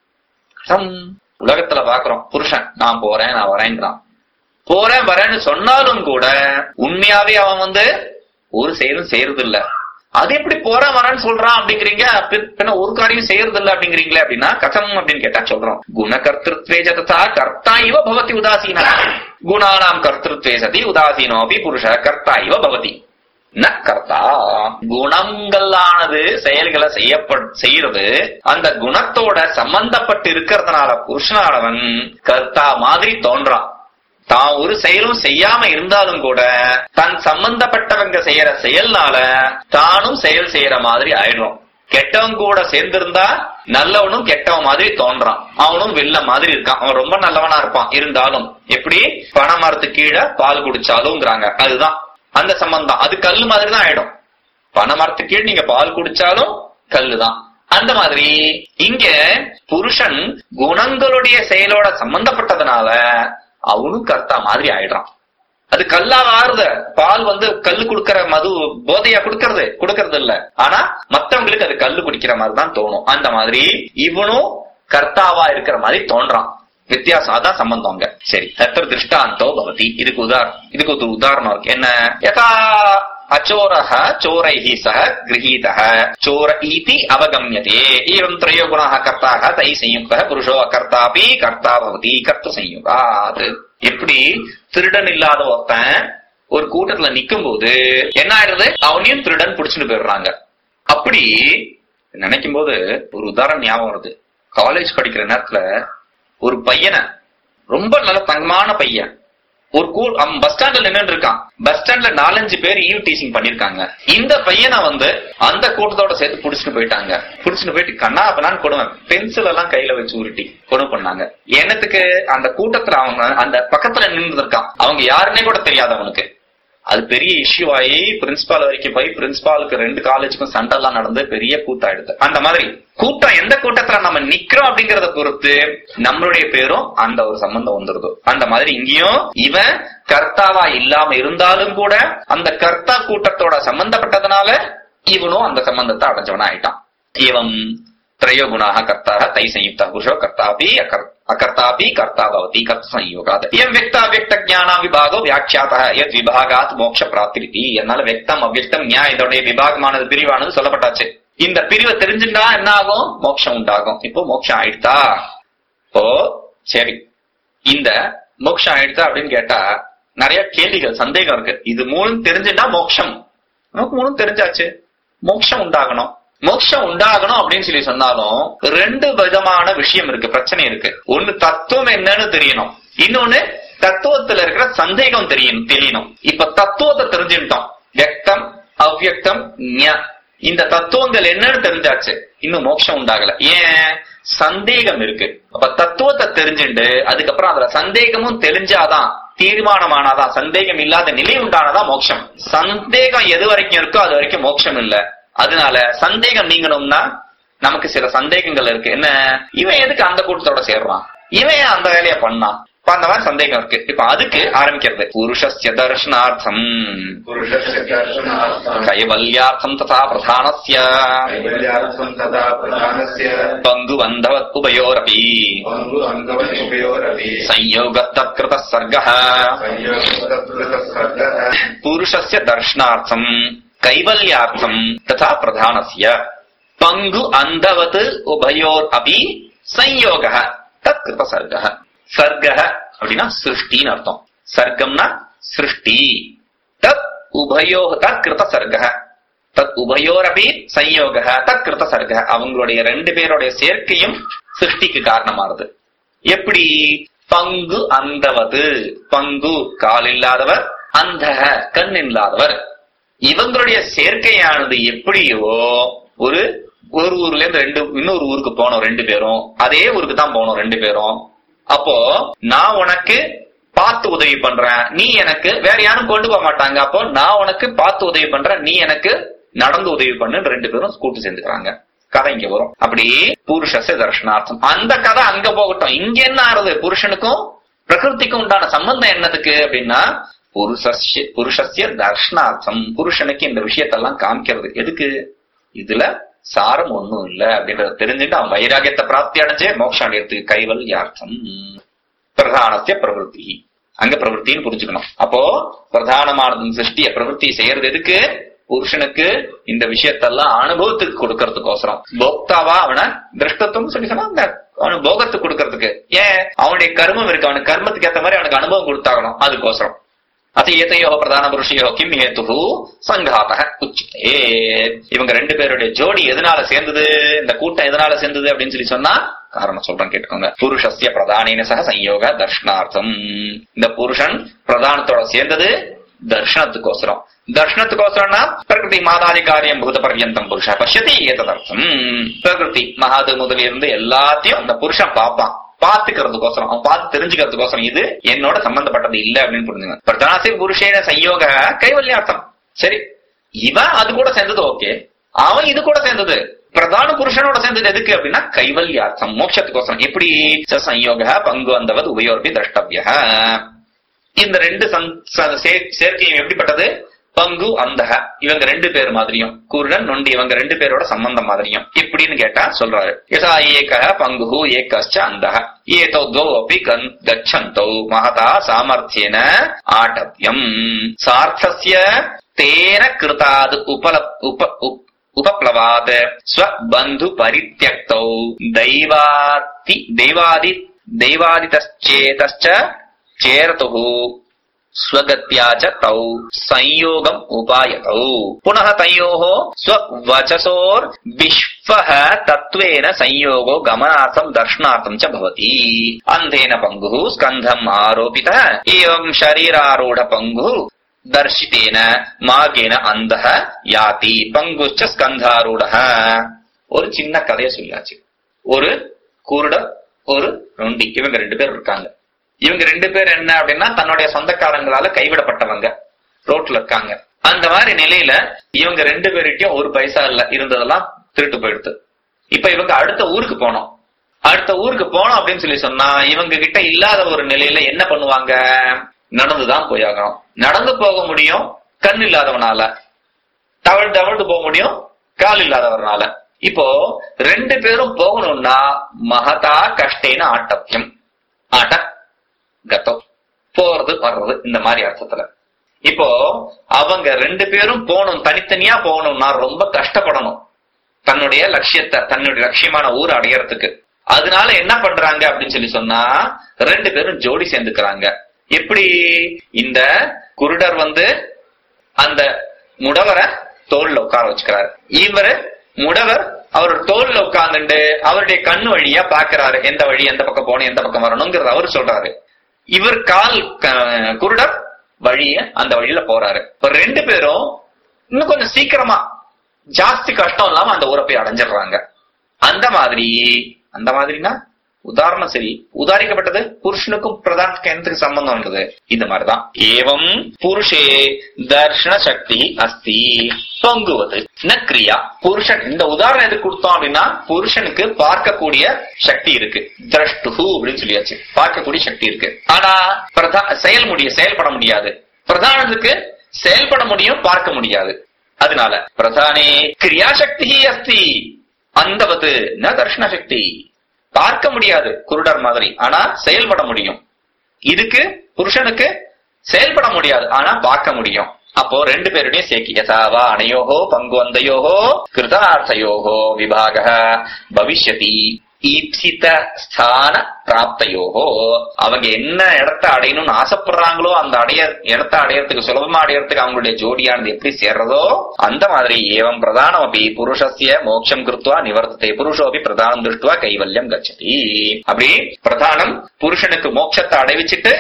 உலகத்துல பாக்குறோம் புருஷன் நான் போறேன் நான் வரேங்கிறான், போறேன் வரேன்னு சொன்னாலும் கூட உண்மையாவே அவன் வந்து ஒரு செயலும் செய்யறது இல்ல. அது எப்படி போற வரான்னு சொல்றான் அப்படிங்கிறீங்க, பின்ன ஒரு காரியம் செய்யறது இல்ல அப்படிங்கிறீங்களே அப்படின்னா கதம் அப்படின்னு கேட்டா சொல்றோம். குணகர்த்திருத்வே ததா கர்த்தா இவ பவதி உதாசீனா. குணானாம் கர்த்திருத்வே சதி உதாசீனோபி புருஷ கர்த்தா இவ பவதி ந கர்த்தா. குணங்களானது செயல்களை செய்யப்பட் செய்யறது அந்த குணத்தோட சம்பந்தப்பட்டு இருக்கிறதுனால புருஷனானவன் கர்த்தா மாதிரி தோன்றான். தான் ஒரு செயலும் செய்யாம இருந்தாலும் கூட தன் சம்பந்தப்பட்டவங்க செய்யற செயல்னால தானும் செயல் செய்யற மாதிரி ஆயிடும். கெட்டவன் கூட சேர்ந்திருந்தா நல்லவனும் கெட்டவன் மாதிரி தோன்றான், அவனும் வெள்ள மாதிரி இருக்கான். அவன் ரொம்ப நல்லவனா இருப்பான், இருந்தாலும் எப்படி பனை மரத்துக்கு கீழே பால் குடிச்சாலும்ங்கிறாங்க, அதுதான் அந்த சம்பந்தம். அது கல்லு மாதிரி தான் ஆயிடும். பனை மரத்துக்கு கீழே நீங்க பால் குடிச்சாலும் கல்லுதான். அந்த மாதிரி இங்க புருஷன் குணங்களுடைய செயலோட சம்பந்தப்பட்டதுனால அவனும் கர்த்தா மாதிரி ஆயிடுறான். அது கல்லா ஆறுத பால் வந்து கல்லு குடுக்கற மது போதையா குடுக்கறது குடுக்கறது இல்ல, ஆனா மத்தவங்களுக்கு அது கல்லு குடிக்கிற மாதிரி தான் தோணும். அந்த மாதிரி இவனும் கர்த்தாவா இருக்கிற மாதிரி தோன்றான். வித்தியாசம், அதான் சம்பந்தம் அங்க. சரி, தத்திர திருஷ்டாந்தோ பவதி. இதுக்கு உதாரணம் இதுக்கு ஒரு உதாரணம் இருக்கு. என்ன? யதா அச்சோரஹ சோரைஹி சஹ கிரஹீதஹ சோர இதி அவகம்யதே ஏவம் த்ரயோ குணாஹ கர்த்தாஹ தை சயுக்தஹ புருஷோ அகர்த்தாபி கர்த்தா பவதி கர்த்த சயுகாத். எப்படி திருடன் இல்லாத ஒருத்தன் ஒரு கூட்டத்துல நிக்கும் போது என்ன ஆயிடுது, அவனையும் திருடன் புடிச்சுட்டு போயிடுறாங்க. அப்படி நினைக்கும் போது ஒரு உதாரணம் ஞாபகம் வருது. காலேஜ் படிக்கிற நேரத்துல ஒரு பையனை, ரொம்ப நல்ல தங்கமான பையன், ஒரு கூல் பஸ் ஸ்டாண்ட்ல நின்று இருக்கான். பஸ் ஸ்டாண்ட்ல நாலஞ்சு பேர் ஈவ் டீசிங் பண்ணிருக்காங்க. இந்த பையனை வந்து அந்த கூட்டத்தோட சேர்த்து புடிச்சுட்டு போயிட்டாங்க. புடிச்சுட்டு போயிட்டு கண்ணா அப்பனான்னு கொடுமை, பென்சில் எல்லாம் கையில வச்சு உருட்டி கொடுமை பண்ணாங்க. என்னத்துக்கு? அந்த கூட்டத்துல அவங்க அந்த பக்கத்துல நின்று இருக்கான், அவங்க யாருன்னே கூட தெரியாது அவனுக்கு. அது பெரிய இஷ்யூ ஆகி பிரின்சிபால் வரைக்கும் போய் பிரின்சிபாலுக்கு ரெண்டு காலேஜுக்கும் சண்டை எல்லாம் நடந்து பெரிய கூத்தாயிடுது. அந்த மாதிரி கூட்டம் எந்த கூட்டத்துல நம்ம நிக்கிறோம் அப்படிங்கறத பொறுத்து நம்மளுடைய பேரும் அந்த ஒரு சம்பந்தம் வந்துருது. அந்த மாதிரி இங்கேயும் இவன் கர்த்தாவா இல்லாம இருந்தாலும் கூட அந்த கர்த்தா கூட்டத்தோட சம்பந்தப்பட்டதுனால இவனும் அந்த சம்பந்தத்தை அடைஞ்சவனா ஆயிட்டான். இவன் त्रयो गुणाः कर्ताः तै संयुक्तः पुरुषो कर्तापि अकर्तापि कर्ता भवति कर्तृ संयोगात्. इयं व्यक्ताव्यक्त ज्ञाना विभागो व्याख्यातः यत् विभागात् मोक्ष प्राप्तिरिति. அதனால வெக்தம் அவ்யக்தம் ஞானம் இதோடைய விபாகமானது பிரிவானது சொல்லப்பட்டாச்சு. இந்த பிரிவை தெரிஞ்சுட்டா என்ன ஆகும்? மோட்சம் உண்டாகும். இப்போ மோட்சம் ஆயிடுதா? இப்போ சரி, இந்த மோட்சம் ஆயிடுதா அப்படின்னு கேட்டா நிறைய கேள்விகள் சந்தேகம் இருக்கு. இது மூணும் தெரிஞ்சுட்டா மோட்சம், நமக்கு மூணும் தெரிஞ்சாச்சு, மோட்சம் உண்டாகணும். மோட்சம் உண்டாகணும் அப்படின்னு சொல்லி சொன்னாலும் ரெண்டு விதமான விஷயம் இருக்கு, பிரச்சனை இருக்கு. ஒண்ணு தத்துவம் என்னன்னு தெரியணும், இன்னொன்னு தத்துவத்துல இருக்கிற சந்தேகம் தெரியணும் தெரியணும் இப்ப தத்துவத்தை தெரிஞ்சுட்டோம், வியக்தம் அவ்வியக்தம் ஞ, இந்த தத்துவங்கள் என்னன்னு தெரிஞ்சாச்சு, இன்னும் மோட்சம் உண்டாகல. ஏன்? சந்தேகம் இருக்கு. அப்ப தத்துவத்தை தெரிஞ்சுட்டு அதுக்கப்புறம் அதுல சந்தேகமும் தெரிஞ்சாதான், தீர்மானமானாதான், சந்தேகம் இல்லாத நிலை உண்டானதான் மோட்சம். சந்தேகம் எது வரைக்கும் இருக்கோ அது வரைக்கும் மோட்சம் இல்ல. அதனால சந்தேகம் நீங்கணும்னா நமக்கு சில சந்தேகங்கள் இருக்கு. என்ன? இவன் எதுக்கு அந்த கூட்டத்தோட சேர்றான், இவன் அந்த வேலையை பண்ணான், அந்த மாதிரி சந்தேகம் இருக்கு. இப்ப அதுக்கு ஆரம்பிக்கிறது புருஷஸ்ய தர்ஷனார்த்தம் கைவல்யார்த்தம் ததா பிரதானஸ்ய பங்கு வந்தவத் உபயோரபி சம்யோகத்தத் கிருதः சர்கः. புருஷஸ்ய தர்ஷனார்த்தம் கைவல்யார்த்தம் ததா பிரதானஸ்ய பங்கு அந்தவத் உபயோர் அபி சம்யோகः தத் கிருத சர்கः. சர்கः அப்படின்னா சிருஷ்டின்னு அர்த்தம். சர்க்கம்னா சிருஷ்டி. தத் உபயோ தத் கிருத சர்கः தத் உபயோரபி சம்யோகः தத் கிருத சர்கः. அவங்களுடைய ரெண்டு பேருடைய சேர்க்கையும் சிருஷ்டிக்கு காரணமானது. எப்படி? பங்கு அந்தவது, பங்கு கால் இல்லாதவர், அந்தக கண் இல்லாதவர், இவங்களுடைய சேர்க்கையானது எப்படியோ ஒரு ஒரு ஊர்ல இருந்து ரெண்டு இன்னொரு ஊருக்கு போனோம் ரெண்டு பேரும், அதே ஊருக்கு தான் போனோம் ரெண்டு பேரும். அப்போ நான் உனக்கு பார்த்து உதவி பண்றேன், நீ எனக்கு, வேற யாரும் கொண்டு போக மாட்டாங்க, அப்போ நான் உனக்கு பார்த்து உதவி பண்றேன், நீ எனக்கு நடந்து உதவி பண்ணு, ரெண்டு பேரும் கூட்டு சேர்ந்துக்கிறாங்க. கதை இங்க வரும். அப்படி புருஷஸ்ய தர்ஷனார்த்தம். அந்த கதை அங்க போகட்டும். இங்க என்ன ஆறுது? புருஷனுக்கும் பிரகிருதிக்கும் உண்டான சம்பந்தம் என்னதுக்கு அப்படின்னா புருஷஸ்ய புருஷஸ்ய தர்ஷனார்த்தம். புருஷனுக்கு இந்த விஷயத்தெல்லாம் காமிக்கிறது எதுக்கு? இதுல சாரம் ஒண்ணும் இல்ல அப்படின்றத தெரிஞ்சுட்டு அவன் வைராகியத்தை பிராப்தி அடைஞ்சே மோட்சம் அடையறதுக்கு கைவல்யார்த்தம். பிரதானஸ்ய பிரவருத்தி, அங்க பிரவருத்தின்னு புரிஞ்சுக்கணும். அப்போ பிரதானமானது சிருஷ்டிய பிரவருத்தி செய்யறது எதுக்கு? புருஷனுக்கு இந்த விஷயத்தெல்லாம் அனுபவத்துக்கு கொடுக்கறதுக்கோசரம், போக்தாவா அவனை திருஷ்டத்துவம் சொல்லி சொன்னா அந்த அவனுக்கு போகத்துக்கு கொடுக்கறதுக்கு. ஏன் அவனுடைய கர்மம் இருக்கு, அவனுக்கு கர்மத்துக்கு ஏற்ற மாதிரி அவனுக்கு அனுபவம் கொடுத்தாகணும், அதுக்கோசரம். அது ஏத்தையோ பிரதான புருஷையோ கிம் ஹேத்து சங்காத உச்சிதே. இவங்க ரெண்டு பேருடைய ஜோடி எதனால சேர்ந்தது, இந்த கூட்டம் எதனால சேர்ந்தது அப்படின்னு சொல்லி சொன்னா காரணம் சொல்றேன் கேட்டுக்கோங்க. புருஷஸ்ய பிரதானேன சக சம்யோக தர்ஷனார்த்தம். இந்த புருஷன் பிரதானத்தோட சேர்ந்தது தர்ஷனத்துக்கோசரம். தர்ஷனத்துக்கோசரம்னா பிரகிருதி மாதாதி காரியம் பூத பர்யந்தம் புருஷ பஷ்யதி ஏததர்த்தம். பிரகிருதி மகாது முதலிருந்து எல்லாத்தையும் அந்த புருஷன் பார்ப்பான், பாத்துக்கிறதுக்கோசரம், அவன் பார்த்து தெரிஞ்சுக்கிறதுக்கோசரம். இது என்னோட சம்பந்தப்பட்டது இல்ல அப்படின்னு புரிஞ்சுங்க. பிரதானத்தில் புருஷேன சம்யோக கைவல்யார்த்தம். சரி, இவன் அது கூட சேர்ந்தது ஓகே, அவன் இது கூட சேர்ந்தது பிரதான புருஷனோட சேர்ந்தது எதுக்கு அப்படின்னா கைவல்யார்த்தம், மோட்சத்துக்கோசரம். எப்படி சம்யோக பங்கு வந்தவது உபயோர்பி திரஷ்டவ்ய. இந்த ரெண்டு சேர்க்கையும் எப்படிப்பட்டது, பங்கு அந்த இவங்க ரெண்டு பேர் மாதிரியும், குருடன் நொண்டி இவங்க ரெண்டு பேரோட சம்பந்தம் மாதிரியும். எப்படின்னு கேட்டா சொல்றாரு, யதா ஏக பங்கு ஏகஸ்ச அந்த ஏதோ துவௌ அபி கச்சந்தௌ மகதா சாமர்த்தியேன ஆட்டவ்யம் சார்த்தஸ்ய தேன கிருதாத் உபல உப உபப்ளவாத் ஸ்வபந்து பரித்யக்தௌ தெய்வாதி தெய்வாதி தெய்வாதிதச்சேதஸ்ச சேரதுஹு ஸ்வகத்யா ச தௌ संयोगम उपायतौ पुनः तयोः स्ववचसोर विश्वः तत्त्वेन संयोगो गमनार्थं दर्शनार्थं च भवति. अन्धेन पंगुः स्कन्धम् आरोपितः एवं शरीरारूढ पंगुः दर्शितेन मार्गेन अंधः याति पंगुश्च स्कन्धारूढः. ஒரு சின்ன கதையை சொல்லியாச்சு. ஒரு குருட ஒரு நொண்டி இவங்க ரெண்டு பேர் இருக்காங்க. இவங்க ரெண்டு பேர் என்ன அப்படின்னா தன்னுடைய சொந்தக்காரங்களால கைவிடப்பட்டவங்க, ரோட்ல இருக்காங்க. அந்த மாதிரி நிலையில இவங்க ரெண்டு பேருக்கும் ஒரு பைசா இல்ல, இருந்ததெல்லாம் திருட்டு போயிடுது. இப்ப இவங்க அடுத்த ஊருக்கு போனோம். அடுத்த ஊருக்கு போனோம் அப்படின்னு சொல்லி சொன்னா இவங்க கிட்ட இல்லாத ஒரு நிலையில என்ன பண்ணுவாங்க, நடந்துதான் போயாகணும். நடந்து போக முடியும் கண் இல்லாதவனால, தவழ்ந்து தவழ்ந்து போக முடியும் கால் இல்லாதவனால. இப்போ ரெண்டு பேரும் போகணும்னா மகதா கஷ்டேன ஆட்டப்யம், ஆட்ட கத்தம், போறது வர்றது இந்த மாதிரி அர்த்தத்துல. இப்போ அவங்க ரெண்டு பேரும் போகணும், தனித்தனியா போகணும்னா ரொம்ப கஷ்டப்படணும் தன்னுடைய லட்சியத்தை, தன்னுடைய லட்சியமான ஊர் அடையறதுக்கு. அதனால என்ன பண்றாங்க அப்படின்னு சொல்லி சொன்னா ரெண்டு பேரும் ஜோடி சேர்ந்துக்கிறாங்க. எப்படி, இந்த குருடர் வந்து அந்த முடவரை தோல்ல உட்கார வச்சுக்கிறாரு, இவரு முடவர் அவர் தோல்ல உட்கார்ந்துட்டு அவருடைய கண்ணு வழியா பாக்குறாரு எந்த வழி எந்த பக்கம் போகணும் எந்த பக்கம் வரணுங்கிறது அவரு சொல்றாரு. இவர் கால் குருடர் வழிய அந்த வழியில போறாரு. இப்ப ரெண்டு பேரும் இன்னும் கொஞ்சம் சீக்கிரமா ஜாஸ்தி கஷ்டம் இல்லாம அந்த ஊரை போய் அடைஞ்சிடுறாங்க. அந்த மாதிரி அந்த மாதிரினா உதாரணம் சரி, உதாரிக்கப்பட்டது புருஷனுக்கும் பிரதானத்துக்கு சம்பந்தம் இருந்தது. இந்த மாதிரிதான் ஏவம் புருஷே தர்ஷன சக்தி அஸ்தி பங்குவது நக்ரியா. புருஷன் இந்த உதாரணம் எதுக்கு கொடுத்தோம் அப்படின்னா புருஷனுக்கு பார்க்கக்கூடிய சக்தி இருக்கு, திரஷ்டுஹு அப்படின்னு சொல்லியாச்சு, பார்க்கக்கூடிய சக்தி இருக்கு. ஆனா பிரதா செயல் முடிய செயல்பட முடியாது. பிரதானத்துக்கு செயல்பட முடியும், பார்க்க முடியாது. அதனால பிரதானே கிரியாசக்தி அஸ்தி அந்தவது ந தர்ஷன சக்தி. பார்க்க முடியாது குருடர் மாதிரி, ஆனா செயல்பட முடியும். இதுக்கு புருஷனுக்கு செயல்பட முடியாது, ஆனா பார்க்க முடியும். அப்போ ரெண்டு பேருடைய சேர்க்கை யதாவா அனையோகோ பங்கு வந்தையோகோ கிருதார்த்தயோகோ விபாக பவிஷ்யதி ஈப்சித ஸ்தான பிராப்தையோகோ. அவங்க என்ன இடத்த அடையணும்னு ஆசைப்படுறாங்களோ அந்த அடைய இடத்த அடையறதுக்கு சுலபமா அடையறதுக்கு அவங்களுடைய ஜோடியானது எப்படி சேர்றதோ அந்த மாதிரி ஏவம் பிரதானம் அப்படி புருஷஸ்ய மோட்சம் கிருத்வா நிவர்த்தத்தை புருஷோபி பிரதானம் திருஷ்டுவா கைவல்யம் கச்சதி. அப்படி பிரதானம் புருஷனுக்கு மோட்சத்தை அடைவிச்சுட்டு,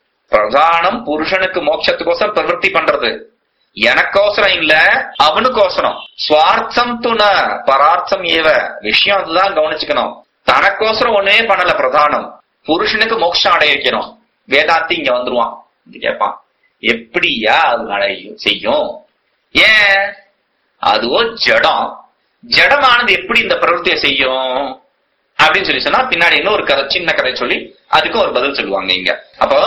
பிரதானம் புருஷனுக்கு மோட்சத்துக்கோசரம் பிரவருத்தி பண்றது, எனக்கோசரம் இல்ல அவனுக்கோசரம். சுவார்த்தம் துண பரார்த்தம் ஏவ. விஷயம் அதுதான் கவனிச்சுக்கணும். தனக்கோசரம் ஒண்ணுமே பண்ணல பிரதானம், புருஷனுக்கு மோட்சம் அடைய வைக்கணும். வேதாந்தி இங்க வந்துருவான், கேட்பான் எப்படியா அது அடையும் செய்யும், ஏன் அதுவோ ஜடம், ஜடமானது எப்படி இந்த பிரவருத்தியை செய்யும் அப்படின்னு சொல்லி சொன்னா பின்னாடி இன்னும் ஒரு கதை, சின்ன கதை சொல்லி அதுக்கும் ஒரு பதில் சொல்லுவாங்க இங்க. அப்போ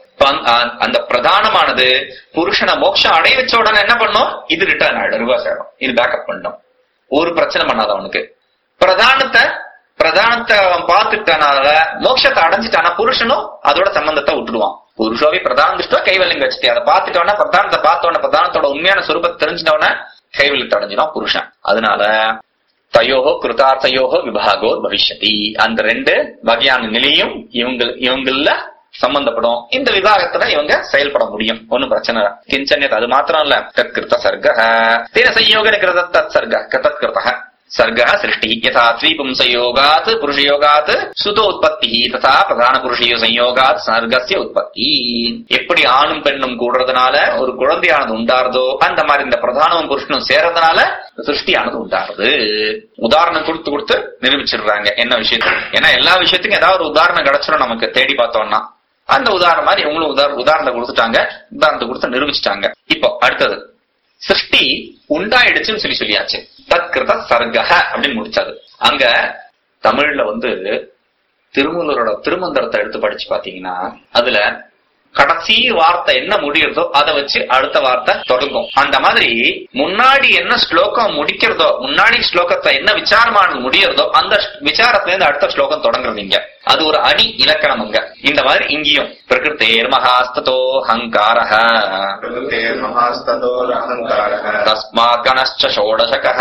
அந்த பிரதானமானது புருஷனை மோட்சம் அடைய வச்ச உடனே என்ன பண்ணும், இது ரிட்டர்ன் ஆயிடும், ரிவர்ஸ் ஆயிடும், இது பேக்கப் பண்ணும். ஒரு பிரச்சனை பண்ணாத அவனுக்கு. பிரதானத்தை பிரதானத்தை அவன் பார்த்துட்டானால மோட்சத்தை அடைஞ்சிட்டானா புருஷனும் அதோட சம்பந்தத்தை விட்டுடுவான். புருஷோவி பிரதான திருஷ்டுவா கைவல்யம் கட்சி. அதை பார்த்துட்டோன்னா பிரதானத்தை பார்த்தோன்னா பிரதானத்தோட உண்மையான சுரூபத்தை தெரிஞ்சிட்டோன்னா கைவல்யத்தை அடைஞ்சிடும் புருஷன். அதனால தயோகோ கிருதார்த்தயோகோ விபாகோ பவிஷ்யதி, அந்த ரெண்டு வகையான நிலையும் இவங்க இவங்கள சம்பந்தப்படும். இந்த விபாகத்துல இவங்க செயல்பட முடியும், ஒன்னும் பிரச்சனை இல்ல. கிஞ்சன்யத் அது மாத்திரம் இல்ல, தற்கிருத்த சர்க தேன சயோக கிருத தத் சர்க தத் கிருத சர்க சிருஷ்டி யதா ஸ்ரீபும் சயோகாத் புருஷயோகாத் சுதோத்பத்தி ததா பிரதான புருஷயோ சயோகாத் சர்கஸ்ய உற்பத்தி. எப்படி ஆணும் பெண்ணும் கூடுறதுனால ஒரு குழந்தையானது உண்டாருதோ அந்த மாதிரி இந்த பிரதானமும் புருஷனும் சேர்றதுனால சிருஷ்டியானது உண்டாருது. உதாரணம் கொடுத்து கொடுத்து நிரூபிச்சிடுறாங்க என்ன விஷயத்துக்கு. ஏன்னா எல்லா விஷயத்துக்கும் ஏதாவது ஒரு உதாரணம் கிடைச்சிடும் நமக்கு தேடி பார்த்தோம்னா. அந்த உதாரணம் மாதிரி இவங்களும் உதாரண உதாரணத்தை கொடுத்துட்டாங்க, உதாரணத்தை கொடுத்து நிரூபிச்சுட்டாங்க. இப்போ அடுத்தது சிருஷ்டி உண்டாயிடுச்சுன்னு சொல்லி சொல்லியாச்சு. தற்கிருத சர்கஹ அப்படின்னு முடிச்சாது. அங்க தமிழ்ல வந்து திருமூலரோட திருமந்திரத்தை எடுத்து படிச்சு பாத்தீங்கன்னா அதுல கடைசி வார்த்தை என்ன முடியறதோ அதை வச்சு அடுத்த வார்த்தை தொடங்கும். அந்த மாதிரி முன்னாடி என்ன ஸ்லோகம் முடிக்கிறதோ, முன்னாடி ஸ்லோகத்தை என்ன விசாரமானது முடியறதோ அந்த விசாரத்துல இருந்து அடுத்த ஸ்லோகம் தொடங்குறது இங்க. அது ஒரு அணி இலக்கணம் அங்க. இந்த மாதிரி இங்கேயும் பிரகிருத்தேர் மகாஸ்ததோ ஹங்காரஹ தஸ்மாத் கணஸ்ச ஷோடசகஹ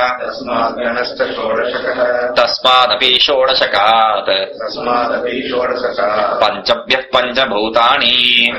தஸ்மாதபி ஷோடசகாத் பஞ்சப்யः பஞ்சபூதானி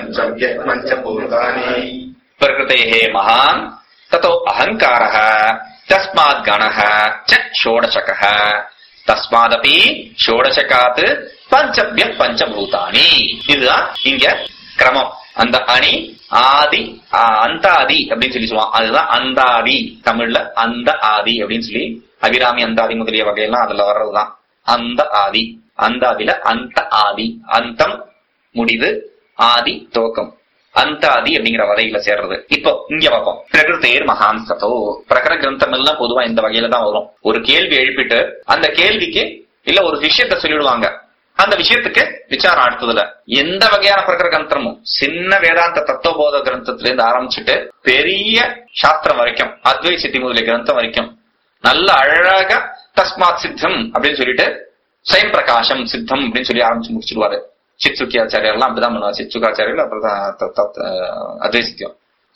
பிரகிருதேஹ மகான் ததோ அஹங்காரஹ தஸ்மாத் கணஹ ச ஷோடசகஹ தஸ்மாதபி ஷோடசகாத் பஞ்சப்யः பஞ்சபூதானி. இதுதான் இங்க கிரமம். அந்த அணி ஆதி அந்தாதி அப்படின்னு சொல்லி சொல்லுவான். அதுதான் அந்தாதி. தமிழ்ல அந்த ஆதி அப்படின்னு சொல்லி அபிராமி அந்தாதி முதலிய வகையெல்லாம் அதுல வர்றதுதான் அந்த ஆதி. அந்தாதில அந்த ஆதி, அந்தம் முடிவு, ஆதி துவக்கம், அந்த ஆதி அப்படிங்கிற வகையில சேர்றது. இப்போ இங்க பார்ப்போம். பிரகிருத்தேர் மகான் சதோ. பிரகர கிரந்தம் எல்லாம் பொதுவா இந்த வகையில தான் வரும். ஒரு கேள்வி எழுப்பிட்டு அந்த கேள்விக்கு இல்ல ஒரு விஷயத்த சொல்லிடுவாங்க. அந்த விஷயத்துக்கு விசாரம் அடுத்ததுல எந்த வகையான பிரகர கிரந்தமும் சின்ன வேதாந்த தத்துவபோத கிரந்தத்துல இருந்து ஆரம்பிச்சுட்டு பெரிய சாஸ்திரம் வரைக்கும் அத்வைத சித்தி முதலிய கிரந்தம் வரைக்கும் நல்ல அழகா தஸ்மாத் சித்தம் அப்படின்னு சொல்லிட்டு ஸ்வயம் பிரகாசம் சித்தம் அப்படின்னு சொல்லி ஆரம்பிச்சு முடிச்சிருவாரு. சித்சுக்கியாச்சாரியர் எல்லாம் அப்படிதான் பண்ணுவார். சித்சுகாச்சாரியர் அப்புறம் அத்வைசித்தியம்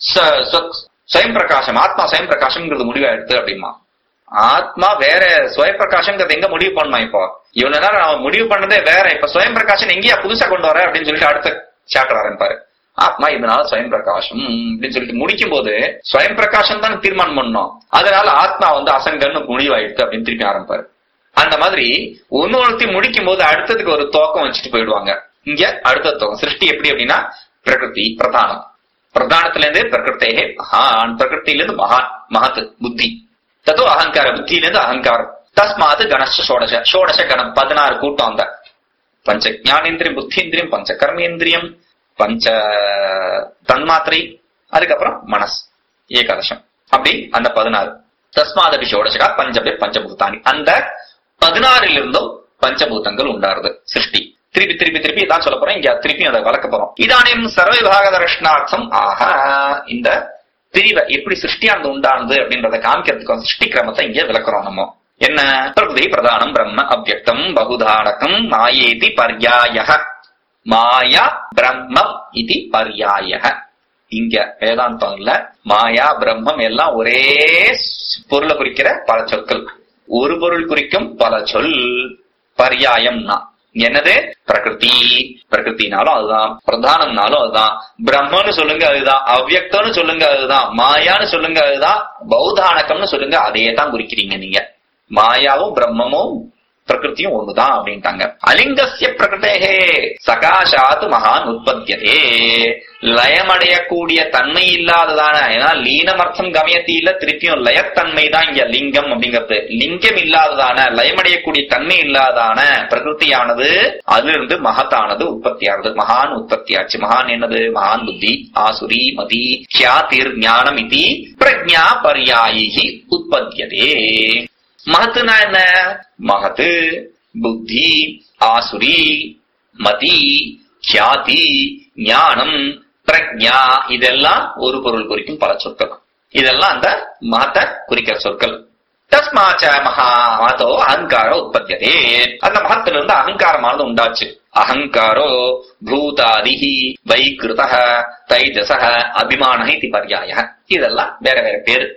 ஸ்வயம் பிரகாசம் ஆத்மா ஸ்வயம் பிரகாசம்ங்கிறது முடிவா எடுத்து அப்படிமா. ஆத்மா வேற, ஸ்வயம் பிரகாசம்ங்கிறது எங்க முடிவு பண்ணுமா? இப்போ இவன நேரம் அவன் முடிவு பண்ணதே வேற. இப்ப ஸ்வயம் பிரகாசம் எங்கேயா புதுசா கொண்டு வர அப்படின்னு சொல்லிட்டு அடுத்த சாப்டர் ஆரம்பிப்பாரு. ஆத்மா இதனால ஸ்வயம் பிரகாசம் அப்படின்னு சொல்லிட்டு முடிக்கும் போது ஸ்வயம் பிரகாசம் தான் தீர்மானம் பண்ணோம். அதனால ஆத்மா வந்து அசங்கன்னு முடிவாயிடுது அப்படின்னு திருப்பி ஆரம்பிப்பாரு. அந்த மாதிரி ஒன்னு ஒருத்தி முடிக்கும் போது அடுத்ததுக்கு ஒரு துவக்கம் வச்சுட்டு போயிடுவாங்க. இங்க அடுத்த துவக்கம் சிருஷ்டி எப்படி அப்படின்னா பிரகிருதி பிரதானம், பிரதானத்துல இருந்து பிரகிருத்தேகே மகான், பிரகிருத்தில இருந்து மகான் மகத் புத்தி, ததோ அகங்கார புத்தியில இருந்து அகங்காரம், தஸ்மாத் கணஷ ஷோடச ஷோடச கணம் பதினாறு கூட்டம். அந்த பஞ்ச ஞானேந்திரியம், புத்தீந்திரியம், பஞ்ச கர்மேந்திரியம், பஞ்ச தன்மாத்திரை, அதுக்கப்புறம் மனஸ் ஏகாதசம், அப்படி அந்த பதினாறு. தஸ்மாதபி ஷோடசகா பஞ்சபே பஞ்சபூதானி. அந்த பதினாறுல இருந்தும் பஞ்சபூதங்கள் உண்டாருது சிருஷ்டி. திருப்பி திருப்பி திருப்பி இதான் சொல்ல போறோம். இங்க திருப்பி அதை வளர்க்க போறோம். இதானியம் சர்வ விபாக தர்ஷனார்த்தம். ஆஹா, இந்த பிரிவை எப்படி சிருஷ்டியானது உண்டானது அப்படின்றத காமிக்கிறதுக்கு சிருஷ்டி கிரமத்தை இங்க விளக்குறோம். நம்ம என்ன பிரகிருதி பிரதானம் பிரம்ம அவ்யக்தம் பகுதானகம் மாயேதி பர்யாய. மாயா பிரம்மம் இது பர்யாய. இங்க வேதாந்தம் இல்ல, மாயா பிரம்மம் எல்லாம் ஒரே பொருளை குறிக்கிற பல சொற்கள். ஒரு பொருள் குறிக்கும் பல சொல். பர்யாயம்னா என்னது? பிரகிருதி. பிரகிருத்தினாலும் அதுதான், பிரதானம்னாலும் அதுதான், பிரம்மன்னு சொல்லுங்க அதுதான், அவ்யக்தம்னு சொல்லுங்க அதுதான், மாயான்னு சொல்லுங்க அதுதான், பௌதானகம்னு சொல்லுங்க அதே தான் குறிக்கிறீங்க நீங்க. மாயாவும் பிரம்மமும் பிரகிருத்தியும் ஒண்ணுதான் அப்படின்ட்டாங்க. அலிங்கஸ்ய பிரகிருதேஹே சகாஷாத் மகான் உற்பத்தியதே. லயமடையக்கூடிய தன்மை இல்லாததான, ஏன்னா லீனமர்த்தம் கமயத்தி இல்ல, திருப்பியும் லயத்தன்மை தான் இங்க லிங்கம் அப்படிங்கிறது. லிங்கம் இல்லாததான, லயமடையக்கூடிய தன்மை இல்லாதான பிரகிருத்தியானது அதுல இருந்து மகத்தானது உற்பத்தியானது. மகான் உற்பத்தியாச்சு. மகான் என்னது? மகான் புத்தி, ஆசுரி, மதி, க்யாதிர் ஞானம் இதி பிரஜா பர்யாயி உற்பத்தியதே. மகத்துனா என்ன? மகத்து, புத்தி, ஆசுரி, மதி, க்யாதி, ஞானம், பிரக்ஞா, இதெல்லாம் ஒரு பொருள் குறிக்கும் பல சொற்கள். இதெல்லாம் அந்த மகத்தை குறிக்கிற சொற்கள். தஸ்மாச்ச மகா மகத்தோ அகங்காரோ உற்பத்தியதே. அந்த மகத்துல இருந்து அகங்காரமானது உண்டாச்சு. அகங்காரோ பூதாதிஹி வைகிருதஹ தைஜசஹ அபிமானஹ இதி பர்யாய. இதெல்லாம் வேற வேற பேரு.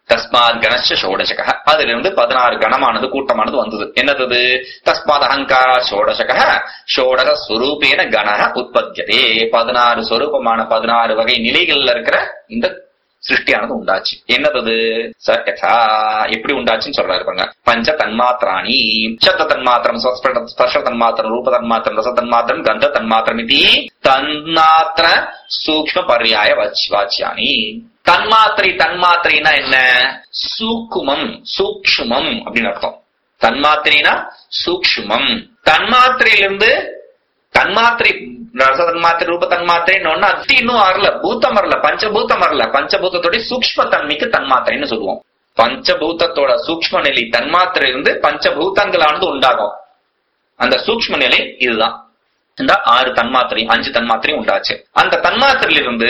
தஸ்மாத் கணச்ச ஷோடசக, அதிலிருந்து பதினாறு கணமானது கூட்டமானது வந்தது. என்னது? தஸ்மாத் அகங்காரா ஷோடசக ஷோடச ஸ்வரூபேன கணஹ உற்பத்தியதே. பதினாறு ஸ்வரூபமான பதினாறு வகை நிலைகள்ல இருக்கிற இந்த சிருஷ்டியானது உண்டாச்சு. என்னது? சா எப்படி உண்டாச்சுன்னு சொல்றாரு பாருங்க. பஞ்ச தன்மாத்திராணி, சப்த தன்மாத்திரம், ஸ்பர்ஷ தன்மாத்திரம், ரூப தன்மாத்திரம், ரச தன்மாத்திரம், கந்த தன்மாத்திரம், இது தன்மாத்திர சூக்ஷ்ம பர்யாய வாச்சியானி. தன்மாத்திரை, தன்மாத்திரைனா என்ன? சூக்குமம், சூக்ஷ்மம் அப்படின்னு அர்த்தம். தன்மாத்திரைனா சூக்ஷ்மம். தன்மாத்திரையிலிருந்து தன்மாத்திரை, ரச தன்மாத்திரை, ரூப தன்மாத்திரை அது இன்னும் வரல, பூத்தம் வரல, பஞ்சபூத்தம் வரல. பஞ்சபூத்தத்தோட சூக்ஷ்ம தன்மைக்கு தன்மாத்திரைன்னு சொல்லுவோம். பஞ்சபூத்தத்தோட சூக்ஷ்ம நிலை தன்மாத்திரை இருந்து பஞ்சபூத்தங்களானது உண்டாகும். அந்த சூக்ஷ்ம நிலை இதுதான். இந்த ஆறு தன்மாத்திரை, அஞ்சு தன்மாத்திரை உண்டாச்சு. அந்த தன்மாத்திரையிலிருந்து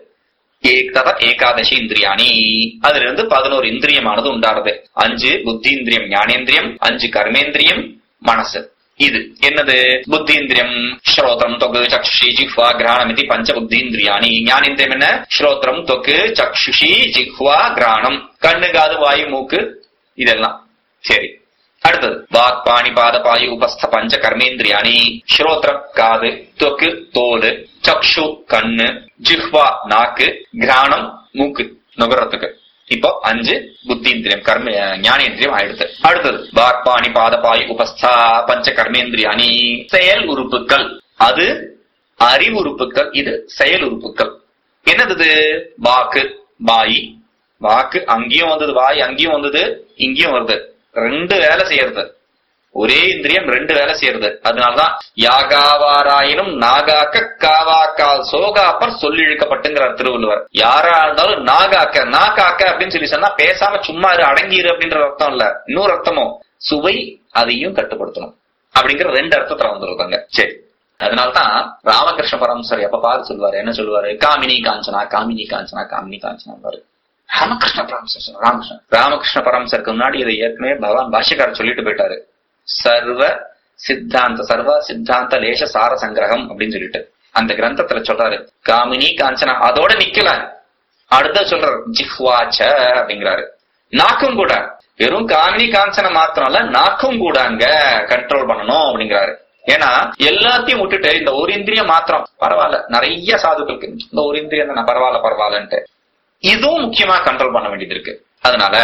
ஏகாதசி இந்திரியாணி, அதுல இருந்து பதினோரு இந்திரியமானது உண்டாடுது. அஞ்சு புத்திந்திரியம், ஞானேந்திரியம், அஞ்சு கர்மேந்திரியம், மனசு. இது என்னது? புத்திந்திரியம் ஸ்ரோத்ரம், தொகு, சக்ஷுஷி, ஜிஹ்வா, கிராணம், இது பஞ்ச புத்திந்திரியாணி. ஞானேந்திரியம் என்ன? ஸ்ரோத்ரம், தொக்கு, சக்ஷுஷி, ஜிஹ்வா, கிராணம், கண்ணு, காது, வாயு, மூக்கு, இதெல்லாம். சரி, அடுத்தது வாக், பாணி, பாத, பாயு, உபஸ்த பஞ்ச கர்மேந்திரியாணி. ஸ்ரோத்ரம் காது, தொக்கு தோல், சக்ஷு கண்ணு, ஜிஹ்வா நாக்கு, கிராணம் மூக்கு நுகரத்துக்கு. இப்போ அஞ்சு புத்திந்திரியம், கர்ம ஞானேந்திரியம் ஆயிடுது. அடுத்தது வாக், பாணி, பாத, பாயு, உபஸ்தா பஞ்ச கர்மேந்திரியானி. செயல் உறுப்புகள், அது அறிவு உறுப்புகள், இது செயல் உறுப்புகள். என்னது? வாக்கு, வாய், வாக்கு அங்கேயும் வந்தது, வாய் அங்கேயும் வந்தது, இங்கேயும் வருது. ரெண்டு வேலை செய்யறது, ஒரே இந்திரியம் ரெண்டு வேலை செய்யறது. அதனாலதான் யாகாவாராயினும் நாகாக்க காவாக்கால் சோகாப்பர் சொல்லி இழுக்கப்பட்டுங்கிறார் திருவள்ளுவர். யாரா இருந்தாலும் நாகாக்க, நாகாக்க அப்படின்னு சொல்லி சொன்னா பேசாம சும்மா அடங்கிரு அப்படின்ற அர்த்தம் இல்ல, இன்னொரு அர்த்தமும் சுவை, அதையும் கட்டுப்படுத்தணும் அப்படிங்கிற ரெண்டு அர்த்தத்துல வந்துருக்காங்க. சரி, அதனால்தான் ராமகிருஷ்ண பரமஹம்சர் எப்ப பாரு சொல்லுவாரு, என்ன சொல்லுவாரு? காமினி காஞ்சனா, காமினி காஞ்சனா, காமினி காஞ்சனா. ராமகிருஷ்ண பரமஹம்சர் ராமகிருஷ்ண ராமகிருஷ்ண பரமஹம்சருக்கு முன்னாடி இதை ஏற்கனவே பகவான் பாஷ்யக்காரர் சொல்லிட்டு போயிட்டாரு. சர்வ சித்தாந்த சர்வ சித்தாந்த லேச சார சங்கிரகம் அப்படின்னு சொல்லிட்டு அந்த கிரந்தத்துல சொல்றாரு. காமினி காஞ்சனா அதோட நிக்கல, அடுத்த சொல்றாரு ஜிஹ்வாச்ச அப்படிங்கிறாரு. நாக்கும் கூட, வெறும் காமினி காஞ்சன மாத்திரம் இல்ல, நாக்கும் கூட அங்க கண்ட்ரோல் பண்ணணும் அப்படிங்கிறாரு. ஏன்னா எல்லாத்தையும் விட்டுட்டு இந்த ஒரு இந்திரியம் மாத்திரம் பரவாயில்ல, நிறைய சாதுக்களுக்கு இந்த ஒரு இந்திரியம் தான் பரவாயில்ல பரவாயில்லன்ட்டு இதுவும் முக்கியமா கண்ட்ரோல் பண்ண வேண்டியது இருக்கு. அதனால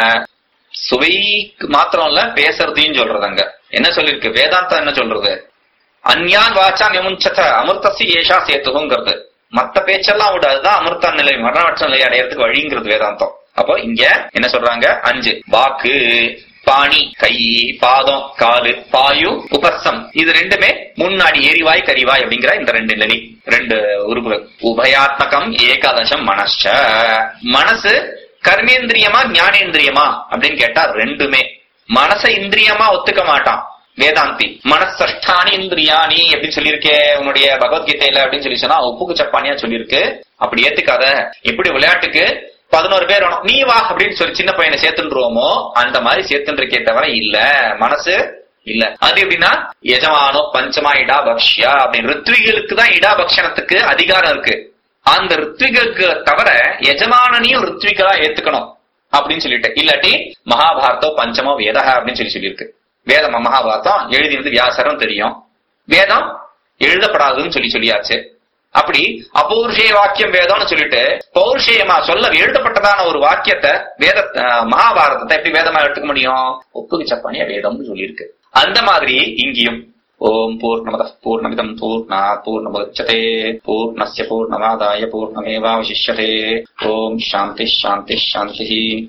சுவைக்கு மாத்திரம் இல்ல, பேசுறதையும் சொல்றது. அங்க என்ன சொல்லிருக்கு வேதாந்தம்? என்ன சொல்றது? அந்யான் வாச்சா நிமுஞ்சத அமிர்தசி ஏஷா சேத்துங்கிறது. மத்த பேச்செல்லாம் விட அதுதான் அமிர்த நிலை, மரணவற்ற நிலை அடையறதுக்கு வழிங்கிறது வேதாந்தம். அப்போ இங்க என்ன சொல்றாங்க? அஞ்சு வாக்கு, பாணி கை, பாதம் காலு, பாயு உபஸ்தம், இது ரெண்டுமே முன்னாடி எரிவாய் கரிவாய் அப்படிங்கிற இந்த ரெண்டு நிலை, ரெண்டு உறுப்புகள். உபயாத்மகம் ஏகாதசம் மனச. மனசு கர்மேந்திரியமா ஞானேந்திரியமா அப்படின்னு கேட்டா ரெண்டுமே. மனச இந்திரியமா ஒத்துக்க மாட்டான் வேதாந்தி. மனசஷ்டானி இந்திரியானி அப்படின்னு சொல்லியிருக்கே உன்னுடைய பகவத்கீதையில அப்படின்னு சொல்லி சொன்னா உப்புக்கு சப்பானியா சொல்லியிருக்கு. அப்படி ஏத்துக்காத. எப்படி விளையாட்டுக்கு பதினோரு பேர் வேணும், நீ வா அப்படின்னு சொல்லி சின்ன பையனை சேர்த்துருவோமோ அந்த மாதிரி சேர்த்துருக்கே தவிர இல்ல, மனசு இல்ல. அது எப்படின்னா எஜமானோ பஞ்சமா இடா பக்ஷியா அப்படின்னு ரித்விகளுக்கு தான் இடா பக்ஷணத்துக்கு அதிகாரம் இருக்கு. அந்த ரித்விகளுக்கு தவிர எஜமானனையும் ரித்விகளா ஏத்துக்கணும் அப்படின்னு சொல்லிட்டு, இல்லாட்டி மகாபாரதம் பஞ்சமோ வேதா அப்படின்னு சொல்லி சொல்லியிருக்கு. வேதம் மகாபாரதம் எழுதினது வியாசரும் தெரியும், வேதம் எழுதப்படாதுன்னு சொல்லி சொல்லியாச்சு. அப்படி அபௌருஷேய வாக்கியம் வேதம்னு சொல்லிட்டு பௌருஷேயமா சொல்ல எழுதப்பட்டதான ஒரு வாக்கியத்தை வேத மகாபாரதத்தை எப்படி வேதமா எடுத்துக்க முடியும்? ஒப்புக்கு சப்பானியா வேதம்னு சொல்லியிருக்கு. அந்த மாதிரி இங்கேயும் ஓம் பூர்ணமத பூர்ணமிதம் பூர்ணாத் பூர்ணமுதச்யதே பூர்ணஸ்ய பூர்ணமாதாய பூர்ணமேவாவசிஷ்யதே. ஓம் சாந்தி சாந்தி சாந்தி.